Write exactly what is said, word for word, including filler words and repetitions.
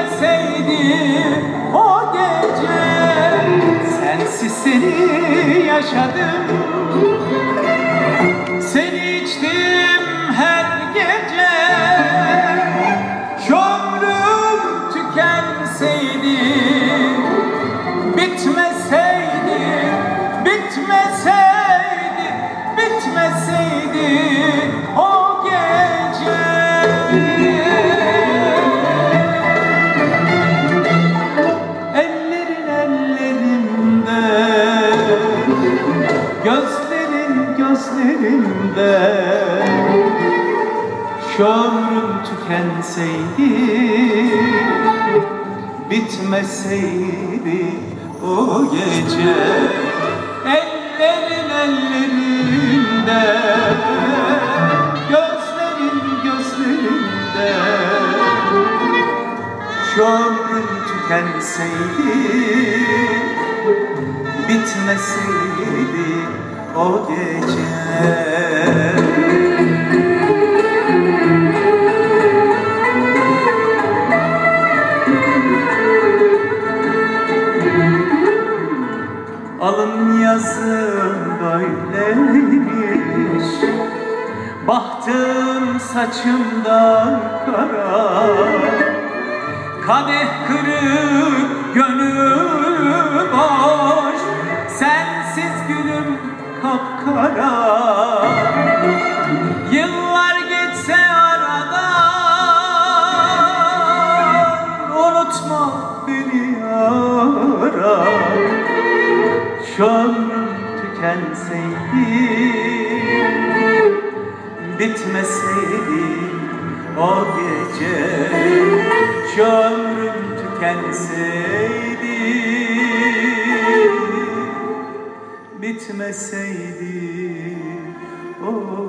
bitmeseydi o gece, sensiz seni yaşadım, seni içtim her gece. Şu ömrüm tükenseydi, bitmeseydi, bitmeseydi, bitmeseydi o gece. Ellerin ellerimde, gözlerin gözlerimde, şu ömrüm tükenseydi, bitmeseydi o gece. Ellerin ellerinde, gözlerin gözlerinde, şu ömrüm tükenseydi, bitmeseydi o gece. Alın yazım böyleymiş, bahtım saçımdan kara, kadeh kırık gönül boş, sensiz gülüm kapkara. Yıllar geçse aradan, unutma beni ara. Şu ömrüm tükenseydi, bitmeseydi o gece. Şu ömrüm tükenseydi, bitmeseydi o